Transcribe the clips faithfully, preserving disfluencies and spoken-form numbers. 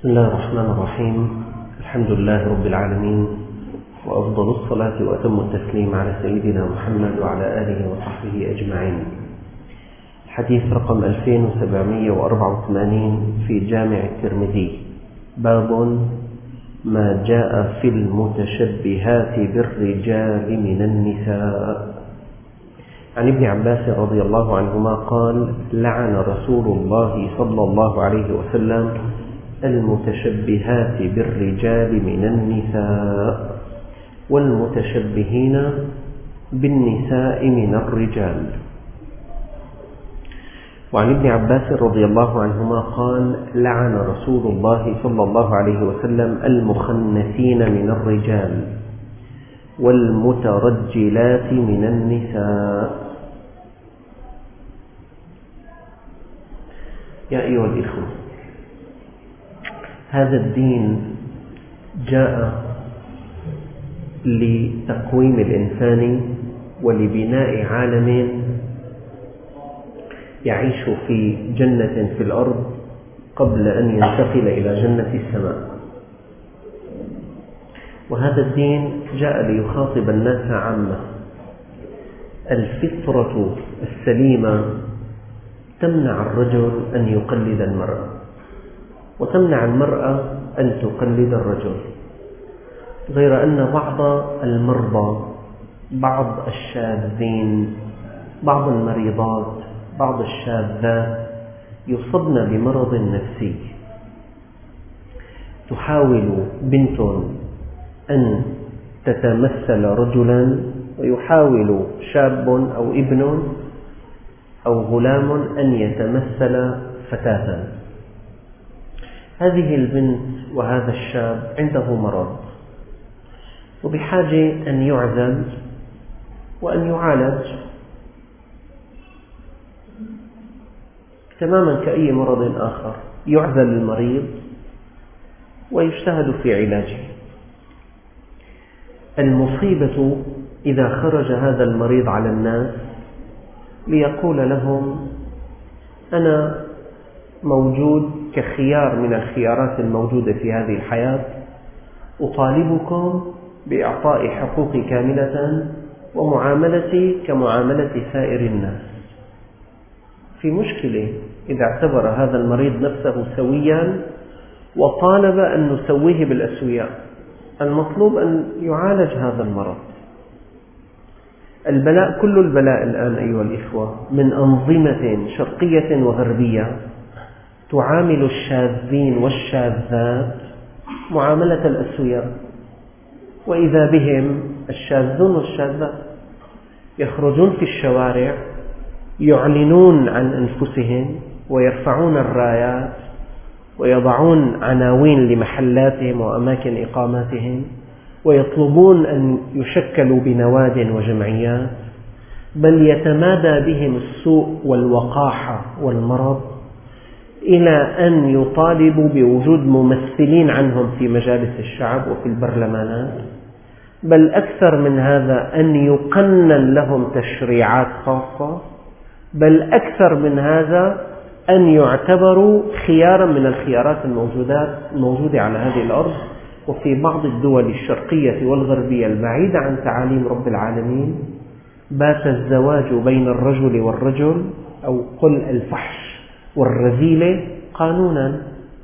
بسم الله الرحمن الرحيم. الحمد لله رب العالمين، وأفضل الصلاة وأتم التسليم على سيدنا محمد وعلى آله وصحبه أجمعين. الحديث رقم ألفين وسبعمائة وأربعة وثمانين في جامع الترمذي، باب ما جاء في المتشبهات بالرجال من النساء. عن ابن عباس رضي الله عنهما قال: لعن رسول الله صلى الله عليه وسلم المتشبهات بالرجال من النساء والمتشبهين بالنساء من الرجال. وعن ابن عباس رضي الله عنهما قال: لعن رسول الله صلى الله عليه وسلم المخنثين من الرجال والمترجلات من النساء. يا أيها الإخوة، هذا الدين جاء لتقويم الإنسان ولبناء عالم يعيش في جنة في الأرض قبل أن ينتقل إلى جنة السماء. وهذا الدين جاء ليخاطب الناس عامة. الفطرة السليمة تمنع الرجل أن يقلد المرأة، وتمنع المرأة أن تقلد الرجل، غير أن بعض المرضى، بعض الشاذين، بعض المريضات، بعض الشاذات يصبن بمرض نفسي. تحاول بنت أن تتمثل رجلا، ويحاول شاب أو ابن أو غلام أن يتمثل فتاة. هذه البنت وهذا الشاب عنده مرض، وبحاجة أن يعزل وأن يعالج تماما كأي مرض آخر. يعزل المريض ويجتهد في علاجه. المصيبة إذا خرج هذا المريض على الناس ليقول لهم: أنا موجود كخيار من الخيارات الموجودة في هذه الحياة، أطالبكم بإعطاء حقوقي كاملة ومعاملتي كمعاملة سائر الناس. في مشكلة إذا اعتبر هذا المريض نفسه سويا وطالب أن نسويه بالأسوياء. المطلوب أن يعالج هذا المرض. البلاء، كل البلاء الآن أيها الإخوة، من أنظمة شرقية وغربية تعامل الشاذين والشاذات معاملة الأسوياء، وإذا بهم الشاذون والشاذات يخرجون في الشوارع يعلنون عن أنفسهم ويرفعون الرايات ويضعون عناوين لمحلاتهم وأماكن إقاماتهم، ويطلبون أن يشكلوا بنواد وجمعيات، بل يتمادى بهم السوء والوقاحة والمرض إلى أن يطالبوا بوجود ممثلين عنهم في مجالس الشعب وفي البرلمانات، بل أكثر من هذا أن يقنن لهم تشريعات خاصة، بل أكثر من هذا أن يعتبروا خيارا من الخيارات الموجودات الموجودة على هذه الأرض. وفي بعض الدول الشرقية والغربية البعيدة عن تعاليم رب العالمين بات الزواج بين الرجل والرجل، أو قل الفحش والرذيلة، قانونا.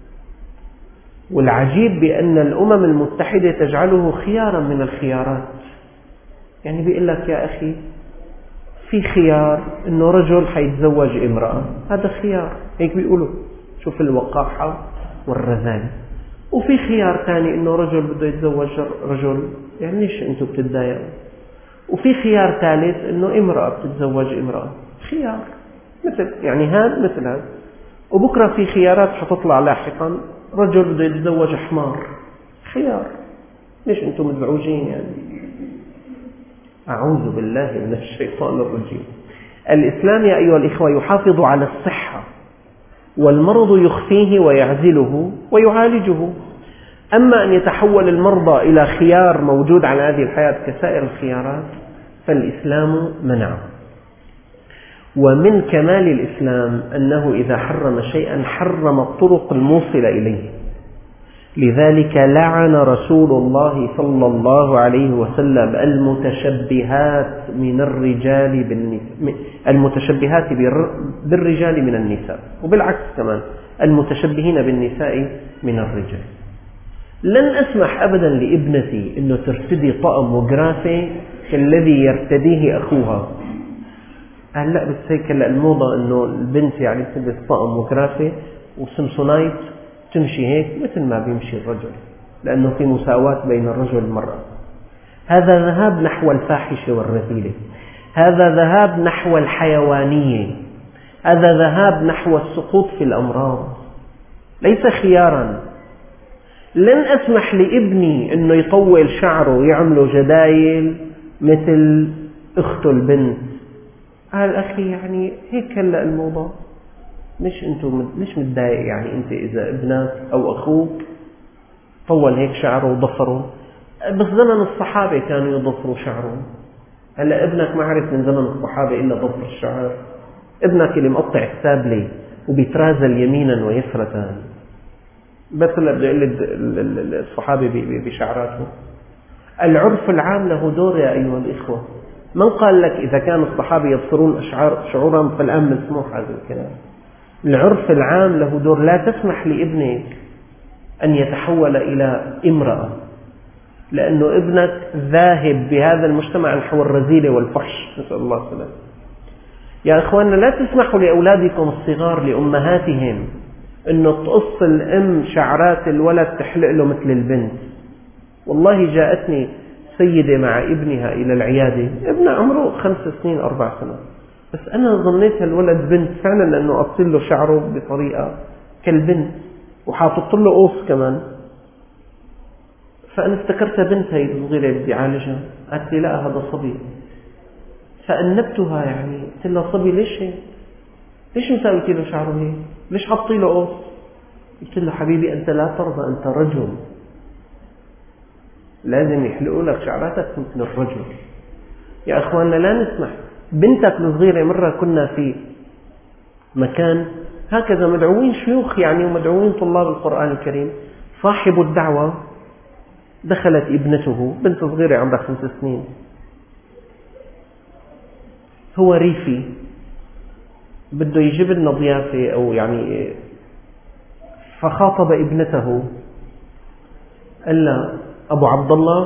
والعجيب بأن الأمم المتحدة تجعله خيارا من الخيارات. يعني بيقول لك: يا أخي، في خيار أنه رجل حيتزوج امرأة، هذا خيار، هيك بيقولوا. شوف الوقاحة والرذالة. وفي خيار ثاني أنه رجل بده يتزوج رجل، يعني ليش أنتم بتتضايقوا؟ وفي خيار ثالث أنه امرأة بتتزوج امرأة، خيار مثل يعني هذا مثل هذا. وبكرة في خيارات حتطلع لاحقا، رجل بده يتزوج حمار، خيار. ليش أنتم مزعوجين يعني؟ أعوذ بالله من الشيطان الرجيم. الإسلام يا أيها الإخوة يحافظ على الصحة، والمرض يخفيه ويعزله ويعالجه. أما أن يتحول المرضى إلى خيار موجود على هذه الحياة كسائر الخيارات فالإسلام منعه. ومن كمال الإسلام أنه إذا حرم شيئا حرم الطرق الموصلة إليه. لذلك لعن رسول الله صلى الله عليه وسلم المتشبهات من الرجال بالنساء، المتشبهات بالرجال من النساء، وبالعكس كمان المتشبهين بالنساء من الرجال. لن أسمح أبدا لابنتي أنه ترتدي طقم وجرافي كالذي يرتديه أخوها. هلا بس هيك الموضة أنه البنت يعني تلبس طقم وجرافي وسمسونايت تمشي هيك مثل ما بيمشي الرجل، لأنه في مساواة بين الرجل والمرأة. هذا ذهاب نحو الفاحشة والرذيلة، هذا ذهاب نحو الحيوانية، هذا ذهاب نحو السقوط في الأمراض، ليس خيارا. لن أسمح لابني أنه يطول شعره ويعمله جدايل مثل أخته البنت. قال أخي يعني هيك هلأ الموضة، مش أنتم مش متضايق يعني أنت إذا ابنك أو أخوك طول هيك شعره وضفره؟ بس زمن الصحابة كانوا يضفروا شعرهم. هلأ ابنك ما عرف من زمن الصحابة إلا ضفر الشعر. ابنك اللي مقطع السابلة وبيترازل يمينا ويسرة، بس اللي بده يقلد الصحابة بشعراته. العرف العام له دور يا أيها الإخوة. من قال لك إذا كان الصحابة يضفرون أشعار شعورهم فالآن مسموح هذا الكلام؟ العرف العام له دور. لا تسمح لابنك أن يتحول إلى امرأة، لأنه ابنك ذاهب بهذا المجتمع نحو الرذيلة والفحش، نسأل الله السلامة. يا إخواننا لا تسمحوا لأولادكم الصغار لأمهاتهم أنه تقص الأم شعرات الولد تحلق له مثل البنت. والله جاءتني سيدة مع ابنها إلى العيادة، ابن عمره خمس سنين أربع سنوات، بس أنا ظنيت الولد بنت فعلا لأنه أصل له شعره بطريقة كالبنت وحاطط له قوس كمان، فأنا افتكرتها بنت هي الصغيرة بدي أعالجها. قالت لي لا هذا صبي. فأنبتها يعني قلت لها صبي ليش هيك؟ ليش مساويتي له شعره هيك؟ ليش حطي له قوس؟ قلت له حبيبي أنت لا ترضى، أنت رجل، لازم يحلقوا لك شعراتك مثل الرجل. يا أخواننا لا نسمح. بنتك الصغيرة مرة كنا في مكان هكذا مدعوين شيوخ يعني ومدعوين طلاب القرآن الكريم، صاحب الدعوة دخلت ابنته بنت صغيرة عمرها خمس سنين، هو ريفي بده يجيب لنا ضيافة أو يعني، فخاطب ابنته قال لها أبو عبد الله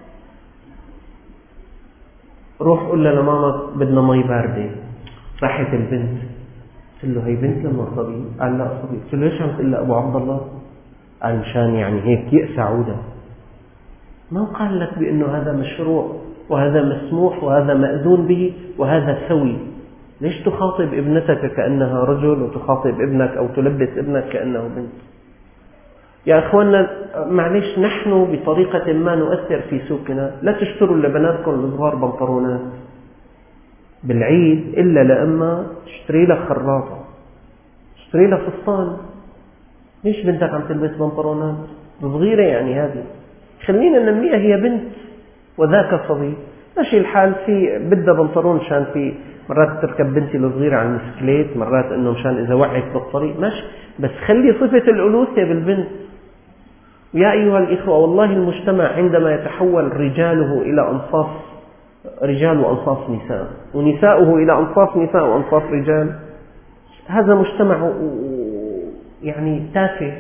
روح قل لماما بدنا مي باردة. راحت البنت قلت له هي بنت لما صبي؟ قال لا صبي. قلت له ليش عم تقول له أبو عبد الله؟ قال مشان يعني هيك يأسى عودة. من قال لك بأنه هذا مشروع وهذا مسموح وهذا مأذون به وهذا سوي؟ ليش تخاطب ابنتك كأنها رجل وتخاطب ابنك أو تلبس ابنك كأنه بنت؟ يا أخواننا معلش نحن بطريقة ما نؤثر في سوقنا. لا تشتروا لبناتكم الصغار بنطرونات بالعيد إلا لأما تشتري لك خراطة، تشتري لك فستان. ليش بنتك عم تلبس بنطرونات صغيرة يعني؟ هذه خلينا ننميها هي بنت وذاك صبي. ماشي الحال في بدها بنطلون مشان في مرات تركب بنتي الصغيرة على المسكليت، مرات انه مشان اذا وقعت بالطريق ماشي، بس خلي صفة الأنوثة بالبنت. يا أيها الإخوة والله المجتمع عندما يتحول رجاله إلى أنصاف رجال وأنصاف نساء ونساؤه إلى أنصاف نساء وأنصاف رجال، هذا مجتمع يعني تافه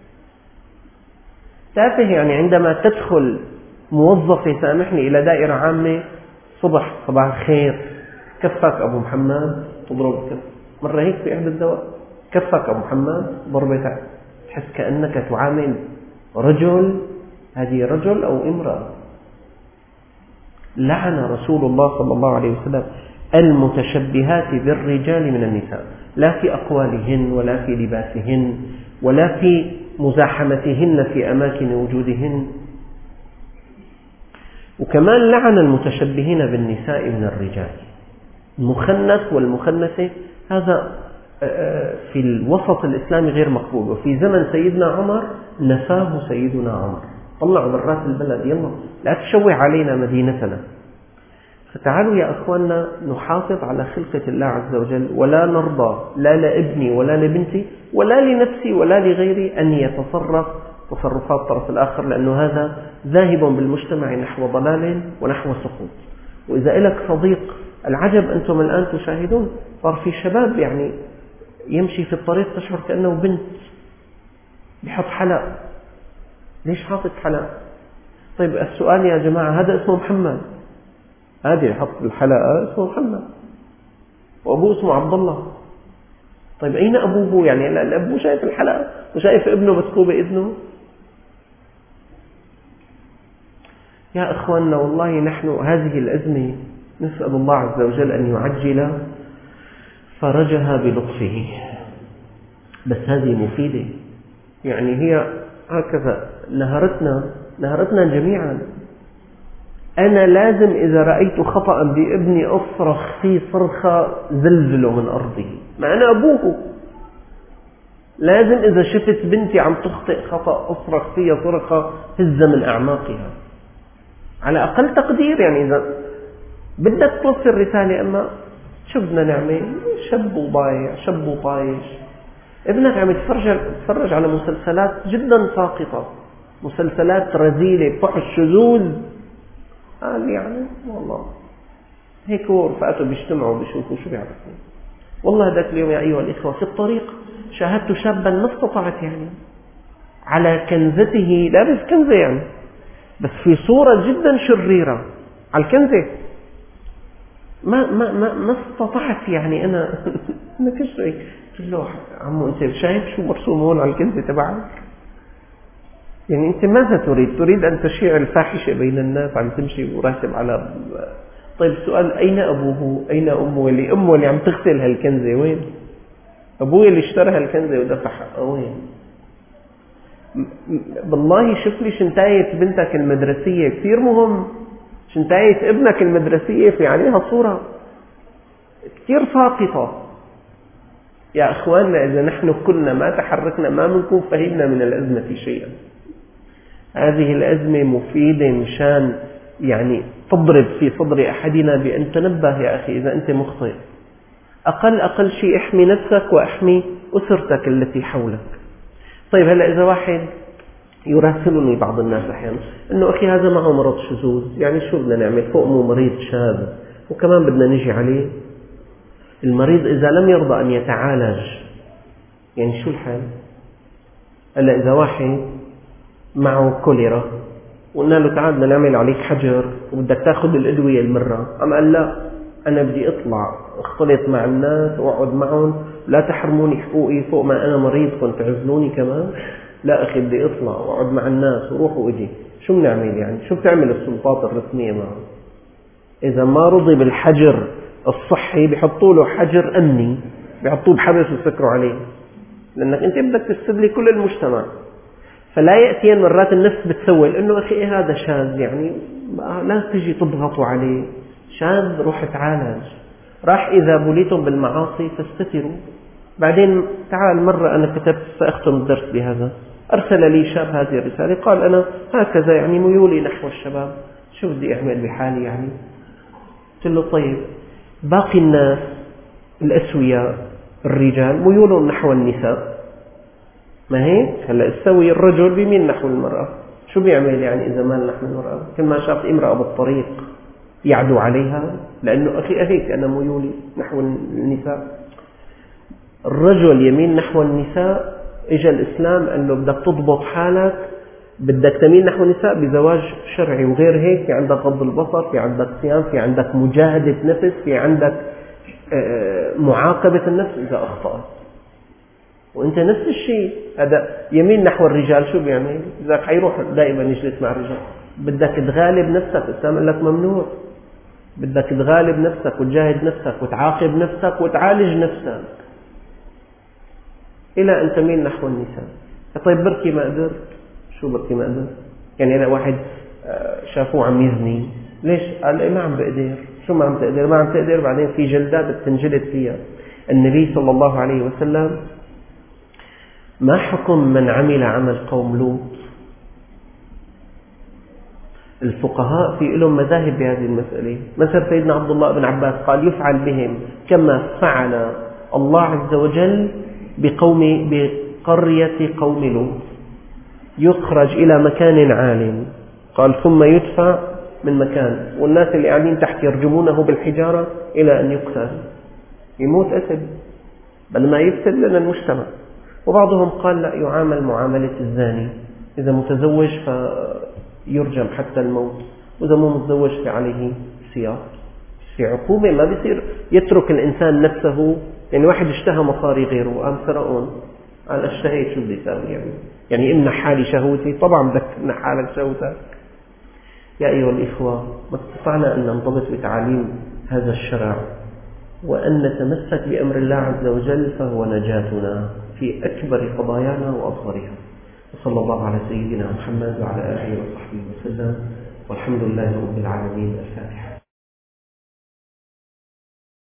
تافه. يعني عندما تدخل موظفة سامحني إلى دائرة عامة صبح صباح الخير كفك أبو محمد، تضرب كف مرة هيك في إحدى الدواء، كفك أبو محمد ضربتك، تحس كأنك تعامل رجل. هذه رجل أو امرأة. لعن رسول الله صلى الله عليه وسلم المتشبهات بالرجال من النساء، لا في أقوالهن ولا في لباسهن ولا في مزاحمتهن في أماكن وجودهن. وكمان لعن المتشبهين بالنساء من الرجال. المخنث والمخنثة هذا في الوسط الإسلامي غير مقبول، وفي زمن سيدنا عمر نفاه سيدنا عمر، طلعوا برات البلد يلا لا تشوه علينا مدينتنا. فتعالوا يا أخواننا نحافظ على خلقة الله عز وجل، ولا نرضى لا لابني ولا لبنتي ولا لنفسي ولا لغيري أن يتصرف تصرفات الطرف الآخر، لأنه هذا ذاهب بالمجتمع نحو ضلال ونحو سقوط. وإذا لك صديق، العجب أنتم الآن تشاهدون صار في شباب يعني يمشي في الطريق تشعر كأنه بنت، بيحط حلق. ليش حاطط حلق؟ طيب السؤال يا جماعة، هذا اسمه محمد، هذا يحط الحلقة اسمه محمد، وأبوه اسمه عبد الله. طيب أين أبوه؟ يعني الأب شايف الحلقة وشايف ابنه مسكوب بإذنه. يا أخواننا، والله نحن هذه الأزمة نسأل الله عز وجل أن يعجل فرجها بلطفه، بس هذه مفيدة. يعني هي هكذا نهرتنا نهرتنا جميعا. أنا لازم إذا رأيت خطأ بابني أصرخ فيه صرخة زلزله من أرضه، ما أنا أبوه. لازم إذا شفت بنتي عم تخطئ خطأ أصرخ فيها صرخة هزة من أعماقها، على أقل تقدير. يعني إذا بدك توصل رسالة، أما شو بدنا نعمل؟ شب وضايع، شب وطايش. ابنك عم يتفرج على مسلسلات جدا ساقطة، مسلسلات رذيلة، فحش، شذوذ. قال يعني والله هيك هو رفقاته بيجتمعوا بيشوفوا شو بيعملوا. والله ذاك اليوم يا أيها الإخوة في الطريق شاهدت شابا ما استطعت يعني على كنزته، لابس كنزة يعني بس في صورة جدا شريرة على الكنزة، ما ما ما ما استطعت يعني أنا أنا كشري. قلت له عمو أنت شايف شو مرسوم هون على الكنزة تبعك؟ يعني أنت ماذا تريد؟ تريد أن تشيع الفاحشة بين الناس، عم تمشي وراسب على. طيب السؤال، أين أبوه؟ أين أمه؟ اللي أمه اللي عم تغسل هالكنزة وين؟ أبوه اللي اشترى هالكنزة ودفع حقها وين؟ بالله شوف لي شنتاية بنتك المدرسية، كثير مهم. شنتاية ابنك المدرسية في عليها صورة كثير ساقطة. يا أخواننا، إذا نحن كنا ما تحركنا ما منكون فهمنا من الأزمة شيئا. هذه الأزمة مفيدة مشان يعني تضرب في صدر أحدنا بأن تنبه يا أخي إذا أنت مخطئ. أقل أقل شيء احمي نفسك وأحمي أسرتك التي حولك. طيب هلأ إذا واحد يراسلني بعض الناس أحيانا أنه أخي هذا معه مرض شذوذ، يعني شو بدنا نعمل؟ فوقه مريض شاذ وكمان بدنا نجي عليه. المريض إذا لم يرضى أن يتعالج يعني شو الحال؟ هلأ إذا واحد معه كوليرا وقلنا له تعال بدنا نعمل عليك حجر وبدك تاخذ الأدوية المرة، أم قال لا أنا بدي أطلع اختلط مع الناس وأقعد معهم، لا تحرموني حقوقي فوق ما أنا مريض كنت تعزلوني كمان. لا أخي بدي أطلع وأقعد مع الناس وروح وإجي. شو بنعمل يعني؟ شو بتعمل السلطات الرسمية معه؟ إذا ما رضي بالحجر الصحي بيحطوا له حجر أمني، بيحطوه بحبس ويسكروا عليه، لأنك أنت بدك تستدلي كل المجتمع. فلا يأتين مرات النفس بتسول إنه أخي إيه هذا شاذ، يعني لا تجي تضغطوا عليه، شاذ روح تعالج. راح إذا بليتم بالمعاصي فاستتروا. بعدين تعال مرة أنا كتبت سأختم الدرس بهذا، أرسل لي شاب هذه الرسالة قال أنا هكذا يعني ميولي نحو الشباب، شو بدي أعمل بحالي يعني؟ قلت له طيب باقي الناس الأسوياء الرجال ميولهم نحو النساء، ما هيك؟ هلأ السوي الرجل بيميل نحو المرأة. شو بيعمل يعني إذا مال نحو المرأة؟ كل ما شاف امرأة بالطريق يعدو عليها، لأنه أخي أهيك أنا ميولي نحو النساء. الرجل يميل نحو النساء، إجا الإسلام قال له بدك تضبط حالك، بدك تميل نحو النساء بزواج شرعي، وغير هيك في عندك غض البصر، في عندك صيام، في عندك مجاهدة نفس، في عندك معاقبة النفس إذا أخطأت. وأنت نفس الشيء، هذا يميل نحو الرجال. شو بيعمل؟ إذا حيروح دائما يجلس مع الرجال. بدك تغالب نفسك، الإسلام قال لك ممنوع. بدك تغالب نفسك وتجاهد نفسك وتعاقب نفسك وتعالج نفسك إلى أن تميل نحو النساء. طيب بركي ما قدر. شو بركي ما قدر؟ يعني أنا واحد شافوه عم يزني، ليش؟ قال إيه ما عم بقدر. شو ما عم تقدر؟ ما عم تقدر. بعدين في جلدات بتنجلد فيها. النبي صلى الله عليه وسلم ما حكم من عمل عمل قوم لوط؟ الفقهاء في لهم مذاهب بهذه المسألة. مثل سيدنا عبد الله بن عباس قال يفعل بهم كما فعل الله عز وجل بقوم بقرية قوم لوط. يخرج إلى مكان عال، قال ثم يدفع من مكان، والناس اللي قاعدين تحت يرجمونه بالحجارة إلى أن يقتل، يموت قتل بل ما يفسد لنا المجتمع. وبعضهم قال لا، يعامل معاملة الزاني، إذا متزوج فيرجم حتى الموت، وإذا مو متزوج فعليه سياق، في عقوبة. ما بيصير يترك الإنسان نفسه، يعني واحد اشتهى مصاري غيره وقام سرقون، قال اشتهيت شو بدي يساوي يعني يعني امنح حالي شهوتي؟ طبعا بدك تمنح حالك شهوتك. يا أيها الإخوة، ما استطعنا أن ننضبط بتعاليم هذا الشرع وأن نتمسك بأمر الله عز وجل فهو نجاتنا في أكبر قضايانا وأصغرها. وصلى الله على سيدنا محمد وعلى آله وصحبه وسلم، والحمد لله رب العالمين. الفاتحة.